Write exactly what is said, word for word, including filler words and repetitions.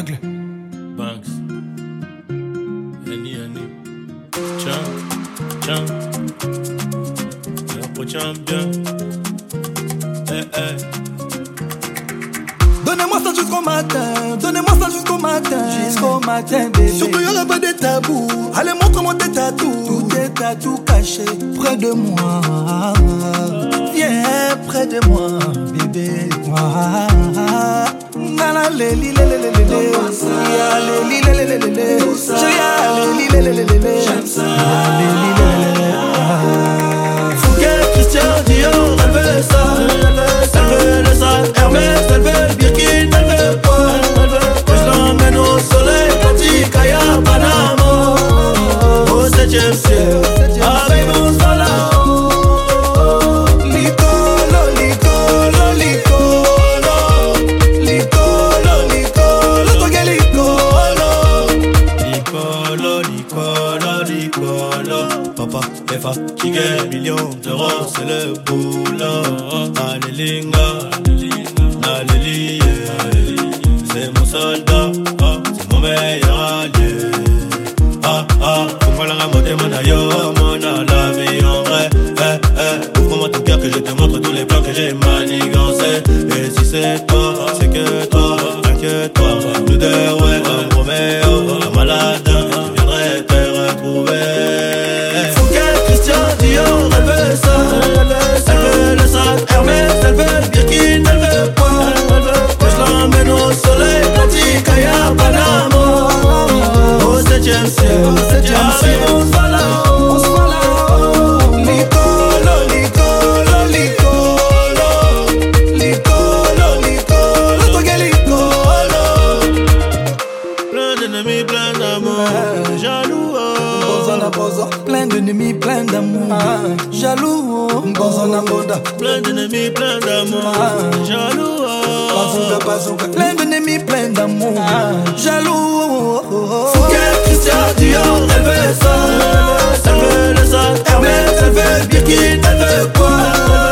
Aigle. Banks. Annie, Annie. Tiens, tiens. Le champion. Eh, eh. Donnez-moi ça jusqu'au matin, donnez-moi ça jusqu'au matin, jusqu'au matin, bébé. Surtout il n'y aura pas de tabou. Allez, montre-moi tes tatous. Tout est tatou caché Près de moi, viens près de moi, bébé. Nana leli leli leli leli, ya leli leli leli leli, je ya leli leli leli leli, j'aime ça. Fouquet, Christian Dior, elle veut ça, elle veut le sac Hermès, elle veut le Birkin, elle veut quoi? Que je l'emmène au soleil, Katikaya, Panama, au septième ciel, avec mon soleil. F A qui gagne millions d'euros, c'est le boulot. Allélinga, Allélie, c'est mon soldat, c'est mon meilleur allié. Ah ah, pourquoi la ramoter mon aïe, mon la vie en vrai. Eh eh, ouvre-moi ton cœur que je te montre tous les plans que j'ai manigancés. Et si c'est toi, c'est que toi, inquiète-toi. Nous deux, ouais, comme Roméo, un malade, je viendrai te retrouver. Dior, elle veut ça, elle veut le sac Hermès, elle veut le Birkin, elle veut quoi? Que je l'emmène au soleil, Katikaya, Panama, au septième ciel, avec on se voit là-haut, on se voit là-haut. Licolo, licolo, licolo, licolo, licolo, toi qui licolo. Plein d'ennemis, plein d'amour, jaloux. Plein d'ennemis, plein d'amour, jaloux. Plein d'ennemis, plein d'amour, jaloux. Plein d'ennemis, plein d'amour, jaloux. Fouquet, Christian Dior, elle veut ça, elle veut le sac Hermès, elle veut le Birkin, elle veut quoi?